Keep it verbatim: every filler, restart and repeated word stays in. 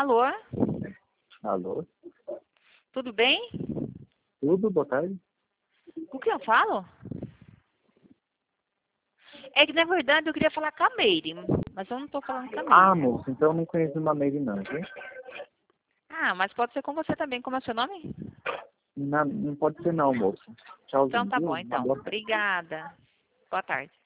Alô? Alô? Tudo bem? Tudo, boa tarde. Com quem eu falo? É que, na verdade, eu queria falar com a Meire, mas eu não estou falando com a Meire. Ah, moço, então eu não conheço uma Meire não, viu? Ah, mas pode ser com você também. Como é o seu nome? Não, não pode ser não, moço. Tchauzinho. Então tá viu? bom, Uma então. boa Obrigada. Boa tarde.